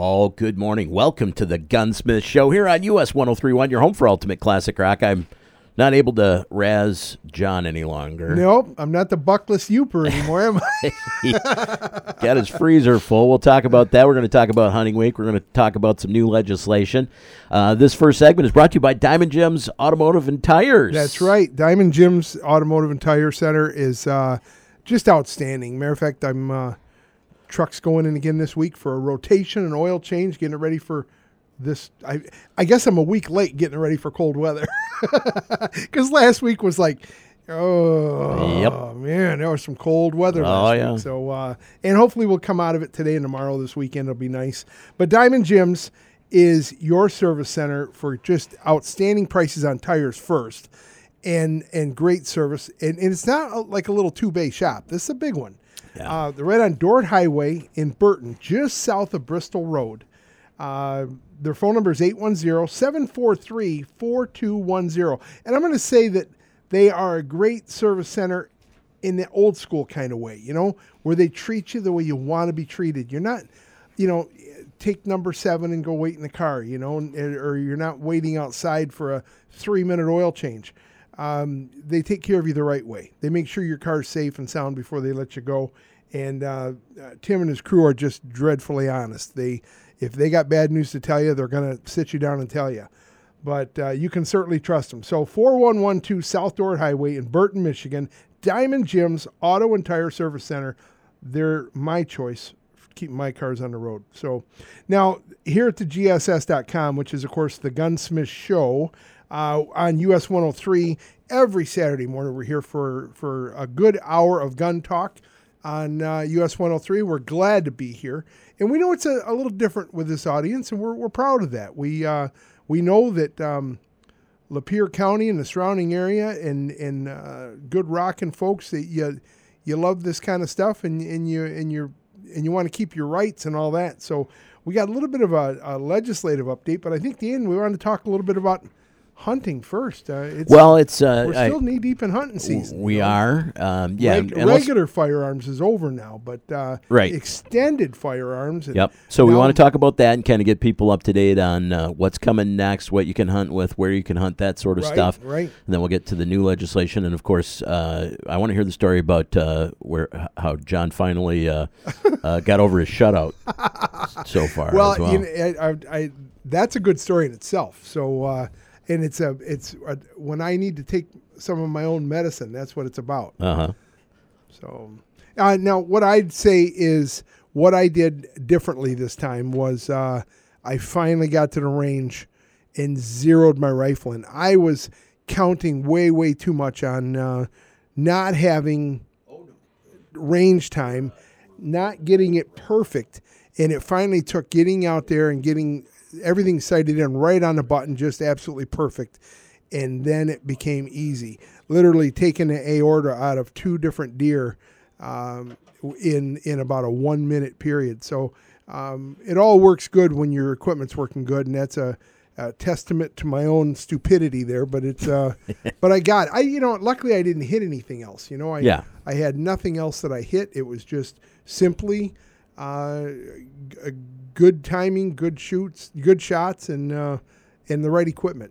Oh, good morning. Welcome to the Gunsmith Show here on US 1031, your home for Ultimate Classic Rock. I'm not able to razz John any longer. Nope, I'm not the buckless Youper anymore, am I? He got his freezer full. We'll talk about that. We're going to talk about Hunting Week. We're going to talk about some new legislation. This first segment is brought to you by Diamond Jim's Automotive and Tires. That's right. Diamond Jim's Automotive and Tire Center is just outstanding. Matter of fact, I'm truck's going in again this week for a rotation and oil change, getting it ready for this. I guess I'm a week late getting it ready for cold weather because last week was like, man, there was some cold weather last week. So and hopefully we'll come out of it today and tomorrow. This weekend it'll be nice. But Diamond Jim's is your service center for just outstanding prices on tires first, and great service. And it's not like a little two-bay shop. This is a big one. Yeah. They're right on Dorrit Highway in Burton, just south of Bristol Road. Their phone number is 810-743-4210. And I'm going to say that they are a great service center in the old school kind of way, where they treat you the way you want to be treated. You're not, take number 7 and go wait in the car, or you're not waiting outside for a 3-minute oil change. They take care of you the right way. They make sure your car's safe and sound before they let you go. And Tim and his crew are just dreadfully honest. If they got bad news to tell you, they're going to sit you down and tell you. But you can certainly trust them. So 4112 South Dorrit Highway in Burton, Michigan, Diamond Jim's Auto and Tire Service Center. They're my choice for keeping my cars on the road. So now here at the GSS.com, which is, of course, the Gunsmith Show, on US 103 every Saturday morning. We're here for a good hour of gun talk on US 103. We're glad to be here. And we know it's a little different with this audience, and we're proud of that. We know that Lapeer County and the surrounding area and good rockin' folks, that you love this kind of stuff and you want to keep your rights and all that. So we got a little bit of a legislative update, but I think at the end we want to talk a little bit about hunting first. We're still knee deep in hunting season. We are. Regular firearms is over now, but extended firearms. So we want to talk about that and kind of get people up to date on what's coming next, what you can hunt with, where you can hunt, that sort of stuff. Right. And then we'll get to the new legislation, and of course, I want to hear the story about how John finally got over his shutout so far. Well, as well. That's a good story in itself. So. And it's when I need to take some of my own medicine, that's what it's about. So now what I'd say is what I did differently this time was I finally got to the range and zeroed my rifle in. I was counting way, way too much on not having range time, not getting it perfect. And it finally took getting out there and getting everything sighted in right on the button, just absolutely perfect. And then it became easy. Literally taking the aorta out of 2 different deer in about a 1-minute period. So it all works good when your equipment's working good, and that's a testament to my own stupidity there. But it's but I got luckily I didn't hit anything else. I had nothing else that I hit. It was just simply good timing, good shoots, good shots, and the right equipment.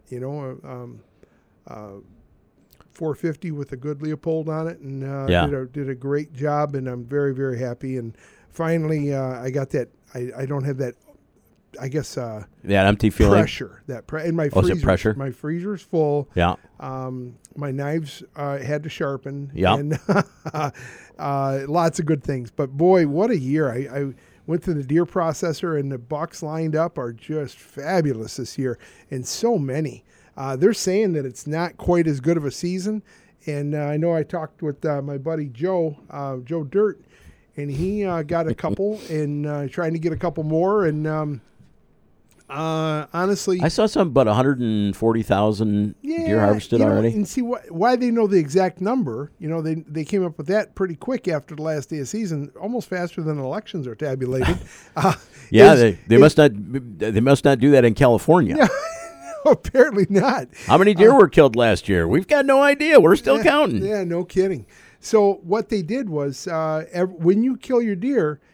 450 with a good Leopold on it, and did a great job, and I'm very, very happy. And finally, I got that. I don't have that. I guess that empty feeling, pressure. In my freezer. Is it pressure? My freezer's full. Yeah. My knives had to sharpen. Yeah. And lots of good things. But boy, what a year! I went to the deer processor, and the bucks lined up are just fabulous this year, and so many. They're saying that it's not quite as good of a season, and I know I talked with my buddy Joe Dirt, and he got a couple and trying to get a couple more, and honestly, I saw some about 140,000 deer harvested already. And see why they know the exact number. They came up with that pretty quick after the last day of season, almost faster than elections are tabulated. They must not do that in California. Yeah. Apparently not. How many deer were killed last year? We've got no idea. We're still counting. Yeah, no kidding. So what they did was when you kill your deer,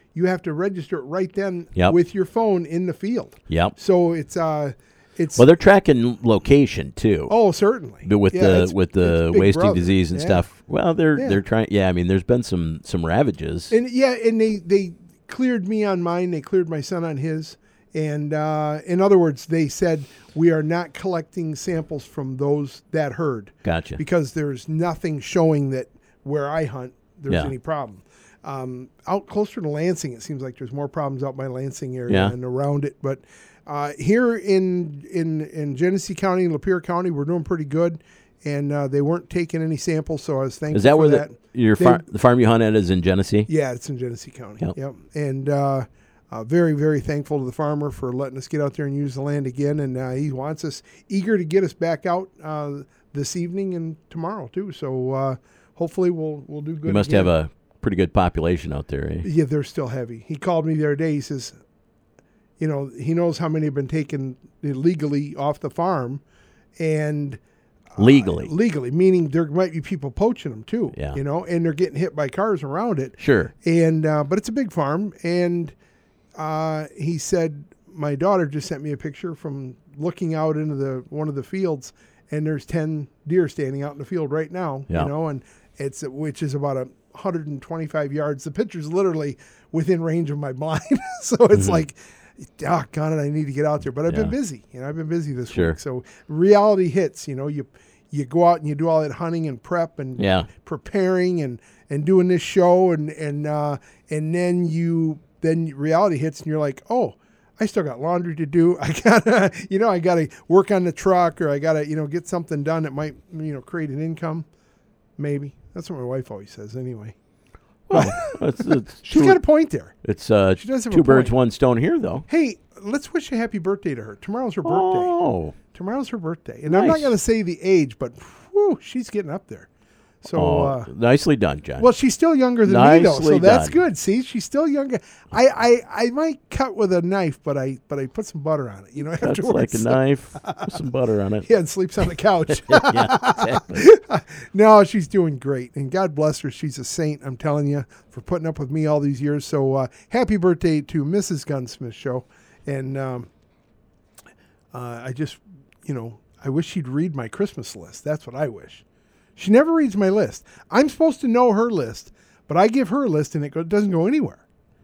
you have to register it right then Yep. with your phone in the field. Yep. So it's Well, they're tracking location too. oh, certainly. But with it's the Big wasting Brother. disease and Yeah. stuff. Well, they're Yeah. trying. Yeah, I mean, there's been some ravages. And they cleared me on mine. They cleared my son on his. And in other words, they said we are not collecting samples from that herd. Gotcha. Because there's nothing showing that where I hunt there's Yeah. any problem. Out closer to Lansing, it seems like there's more problems out by Lansing area Yeah. and around it. But here in Genesee County, Lapeer County, we're doing pretty good. And they weren't taking any samples, so I was thankful Is that for where that. the farm you hunt at is in Genesee? Yeah, it's in Genesee County. Yep. And very, very thankful to the farmer for letting us get out there and use the land again. And he wants us eager to get us back out this evening and tomorrow too. So hopefully we'll do good. You must again. have a pretty good population out there, eh? Yeah, they're still heavy. He called me the other day. He says, he knows how many have been taken illegally off the farm, and legally, meaning there might be people poaching them too. Yeah. And they're getting hit by cars around it. Sure. And but it's a big farm, and he said my daughter just sent me a picture from looking out into one of the fields, and there's 10 deer standing out in the field right now. Yeah. And which is about 125 yards. The picture's literally within range of my blind, so it's like, oh God, I need to get out there. But I've been busy. I've been busy this Sure. week. So reality hits. You go out and you do all that hunting and prep and preparing and doing this show and then reality hits and you're like, oh, I still got laundry to do. I gotta work on the truck, or I gotta get something done that might create an income. Maybe that's what my wife always says. Anyway. Well, it's She's got a point there. It's She does have a two birds, point. one stone here, though. Hey, let's wish a happy birthday to her. Tomorrow's her birthday. Oh, Tomorrow's her birthday. And I'm not Nice. going to say the age, but whew, she's getting up there. So, nicely done, John. well, she's still younger than me, though. So Nicely that's done. good. See, she's still younger. I might cut with a knife, but I put some butter on it, That's afterwards. like a knife with some butter on it. Yeah, and sleeps on the couch. Yeah, exactly. No, she's doing great. And God bless her. She's a saint, I'm telling you, for putting up with me all these years. So happy birthday to Mrs. Gunsmith Show. And I just, I wish she'd read my Christmas list. That's what I wish. She never reads my list. I'm supposed to know her list, but I give her a list and it doesn't go anywhere.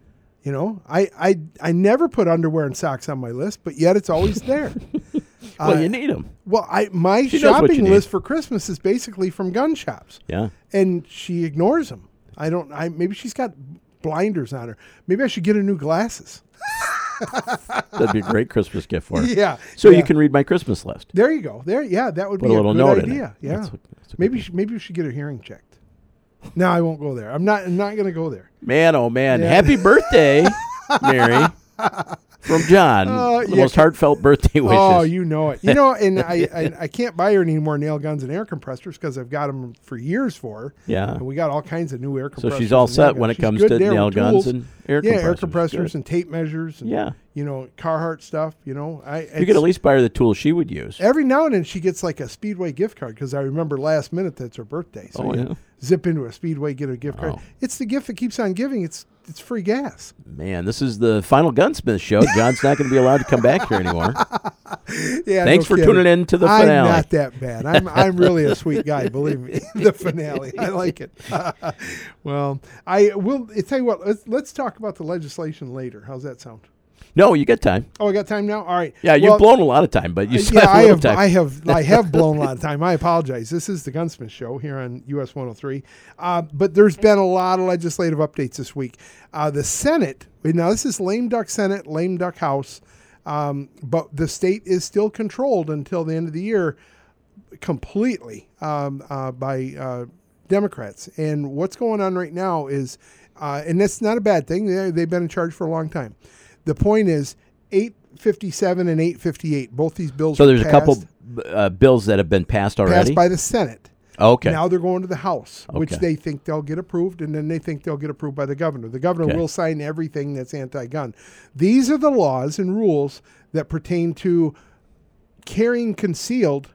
I never put underwear and socks on my list, but yet it's always there. Well, you need them. Well, my She knows what you shopping need. list for Christmas is basically from gun shops. Yeah. And she ignores them. Maybe she's got blinders on her. Maybe I should get her new glasses. That'd be a great Christmas gift for her. Yeah. So yeah. you can read my Christmas list. There you go. That would Put be a little good note in idea. it. Yeah. That's a good Maybe thing. maybe we should get her hearing checked. No, I won't go there. I'm not going to go there. Man, oh man. Yeah. Happy birthday, Mary. From John. The yeah, most heartfelt birthday wishes. Oh, you know it. And I can't buy her any more nail guns and air compressors because I've got them for years for her. Yeah. And we got all kinds of new air compressors. So she's all and nail set when guns. it comes She's good to there nail with guns tools. and air compressors. Yeah, air compressors Good. and tape measures. And, Yeah. Carhartt stuff. You could at least buy her the tools she would use. Every now and then she gets like a Speedway gift card because I remember last minute that's her birthday. So Oh, you yeah. zip into a Speedway, get a gift card. Oh. It's the gift that keeps on giving. It's free gas. Man, this is the final Gunsmith show. John's not going to be allowed to come back here anymore. Yeah. Thanks for tuning in to the I'm finale. not that bad. I'm really a sweet guy. Believe me. The finale. I like it. Well, I will tell you what. Let's talk about the legislation later. How's that sound? No, you got time. Oh, I got time now. All right. Yeah, Well, you've blown a lot of time, but you still yeah, have a little time. I have blown a lot of time. I apologize. This is the Gunsmith Show here on US 103. But there's been a lot of legislative updates this week. The Senate, now this is lame duck Senate, lame duck House, but the state is still controlled until the end of the year completely by Democrats. And what's going on right now is, and that's not a bad thing. They've been in charge for a long time. The point is 857 and 858, both these bills So were there's a couple passed, bills that have been passed already? passed by the Senate. Okay. Now they're going to the House, which Okay. they think they'll get approved, and then they think they'll get approved by the governor. The governor Okay. will sign everything that's anti-gun. These are the laws and rules that pertain to carrying concealed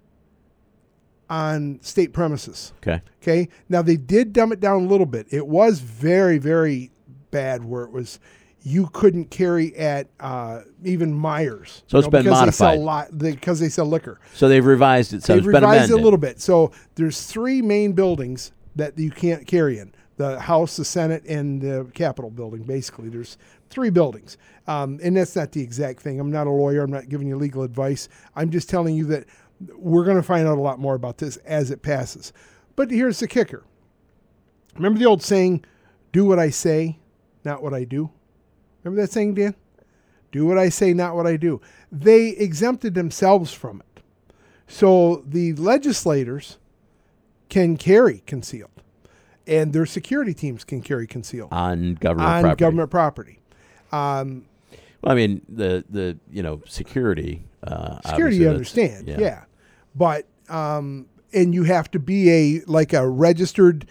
on state premises. Okay. Okay. Now they did dumb it down a little bit. It was very, very bad where it was, you couldn't carry at even Myers. So it's been modified. Because they sell liquor. So they've revised it. So They've it's been revised it amended. a little bit. So there's 3 main buildings that you can't carry in. The House, the Senate, and the Capitol building, basically. There's 3 buildings. And that's not the exact thing. I'm not a lawyer. I'm not giving you legal advice. I'm just telling you that we're going to find out a lot more about this as it passes. But here's the kicker. Remember the old saying, do what I say, not what I do? Remember that saying, Dan? Do what I say, not what I do. They exempted themselves from it. So the legislators can carry concealed. And their security teams can carry concealed. On government property. Well, I mean, the security. Security, you understand, yeah. But and you have to be a registered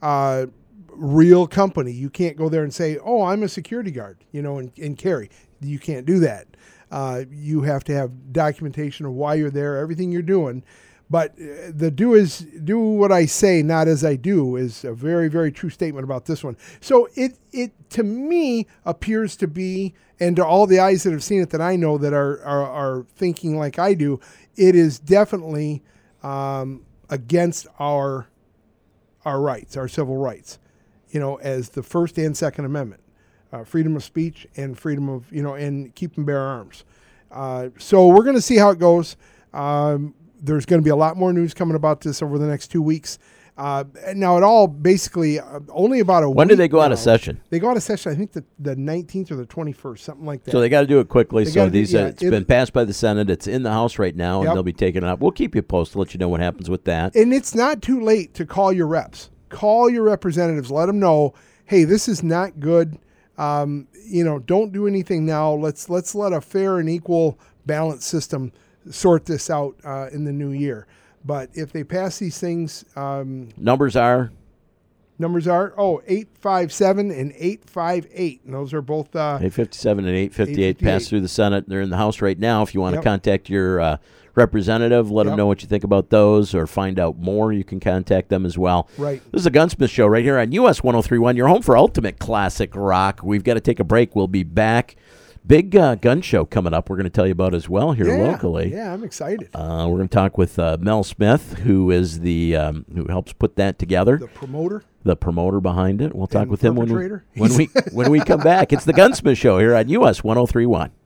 real company. You can't go there and say, "Oh, I'm a security guard," and carry. You can't do that. You have to have documentation of why you're there, everything you're doing. But the do what I say, not as I do, is a very, very true statement about this one. So it to me appears to be, and to all the eyes that have seen it that I know that are thinking like I do, it is definitely against our rights, our civil rights, as the First and Second Amendment, freedom of speech and freedom of, and keep and bear arms. So we're going to see how it goes. There's going to be a lot more news coming about this over the next 2 weeks. Now, it all basically only about a week. When do they go out of session? They go out of session, I think, the 19th or the 21st, something like that. So they got to do it quickly. So it's been passed by the Senate. It's in the House right now, and they'll be taking it up. We'll keep you posted, let you know what happens with that. And it's not too late to call your reps. Call your representatives. Let them know, hey, this is not good. Don't do anything now. Let's let a fair and equal balanced system sort this out in the new year. But if they pass these things... Numbers are 857 and 858. And those are both... 857 and 858 pass through the Senate. They're in the House right now. If you want to contact your representative, let them know what you think about those, or find out more, you can contact them as well. Right. This is a Gunsmith Show right here on US 103.1, your home for ultimate classic rock. We've got to take a break. We'll be back. Big gun show coming up we're going to tell you about as well here locally. Yeah, I'm excited. We're going to talk with Mel Smith, who is the who helps put that together. The promoter behind it. We'll talk with him when we come back. It's the Gunsmith Show here on US 103.1.